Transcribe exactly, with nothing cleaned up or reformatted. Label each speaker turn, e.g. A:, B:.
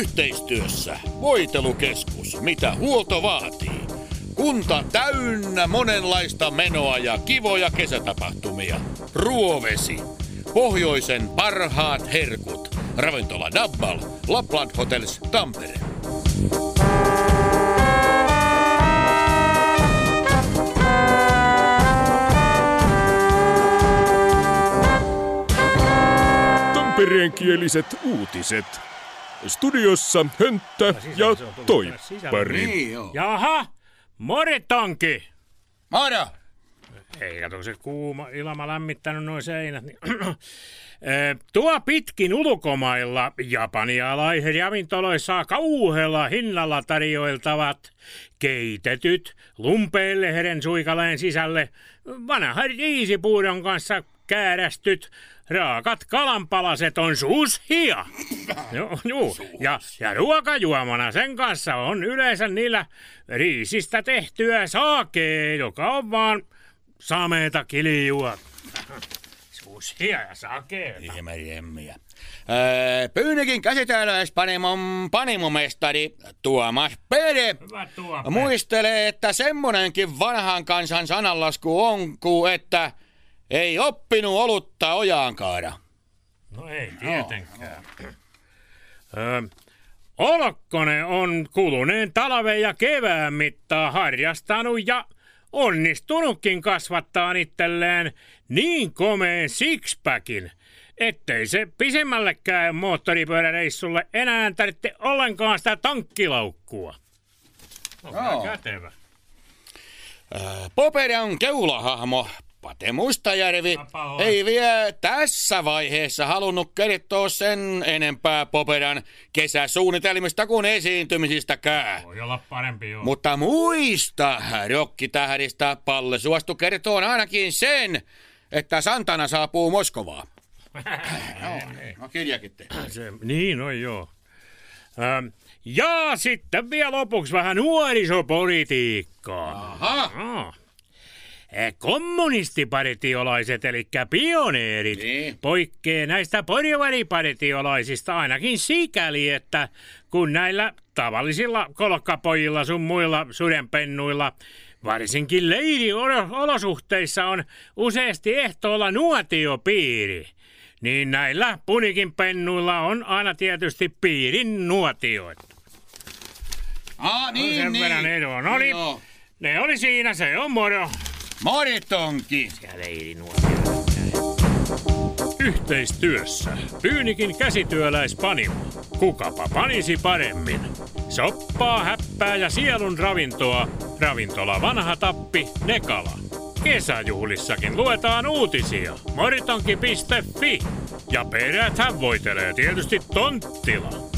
A: Yhteistyössä Voitelukeskus, mitä huolto vaatii. Kunta täynnä monenlaista menoa ja kivoja kesätapahtumia. Ruovesi. Pohjoisen parhaat herkut. Ravintola Dabbal. Lapland Hotels Tampere.
B: Tampereenkieliset uutiset. Studiossa Hönttä ja Toippari.
A: Niin joo.
C: Jaha, moritonki.
A: Moro!
C: Ei kato se kuuma ilma lämmittänyt noin seinät. Niin. Tuo pitkin ulkomailla japanialaiset ravintoloissa kauhealla hinnalla tarjoiltavat keitetyt lumpeellehden suikaleen sisälle vanhan riisipuudon kanssa käärästyt raakat kalanpalaset on suushia. Joo, joo. Ja, ja ruokajuomana sen kanssa on yleensä niillä riisistä tehtyä saakee, joka on vaan sameeta kilijua. Suushia ja sakeeta.
A: Jemmiä. Öö, Pyynikin käsityöläispanimon panimomestari Tuomas Pede
C: Hyvä Tuomas.
A: muistelee, että semmonenkin vanhan kansan sananlasku on, kuin että ei oppinut olutta ojaan kaada.
C: No ei tietenkään. Öö, Olkkonen on kuluneen talven ja kevään mittaa harjastanut ja onnistunutkin kasvattaa itselleen niin komeen sixpackin, ettei se pisemmällekään moottoripyöräreissulle enää tarvitse ollenkaan sitä tankkilaukkua. On
A: Joo.
C: kätevä.
A: Öö, Popede on keulahahmo. Pate Mustajärvi ei vielä tässä vaiheessa halunnut kertoa sen enempää Popedan kesäsuunnitelmista kuin esiintymisistäkään.
C: Voi olla parempi joo.
A: Mutta muista rokkitähdistä Palle suostu kertoo ainakin sen, että Santana saapuu Moskovaan. No kirjakin te.
C: Se, niin on joo. Ähm, ja sitten vielä lopuksi vähän nuorisopolitiikkaa.
A: Aha.
C: Ah. Kommunistipartiolaiset, eli pioneerit,
A: Niin.
C: poikkee näistä porvaripartiolaisista ainakin sikäli, että kun näillä tavallisilla kolkkapojilla sun muilla sudenpennuilla, varsinkin leiriolosuhteissa on useasti ehtoolla nuotiopiiri, niin näillä punikin pennuilla on aina tietysti piirin nuotioita.
A: Ah, niin,
C: Sen
A: niin.
C: verran eroa. No niin,
A: Joo.
C: ne oli siinä, se on moro.
A: Moritonki.
C: Yhteistyössä Pyynikin käsityöläispanimo. Kukapa panisi paremmin? Soppaa, häppää ja sielun ravintoa. Ravintola Vanha Tappi, Nekala. Kesäjuhlissakin luetaan uutisia. Moritonki piste fi. Ja peräthän voitelee tietysti Tonttila.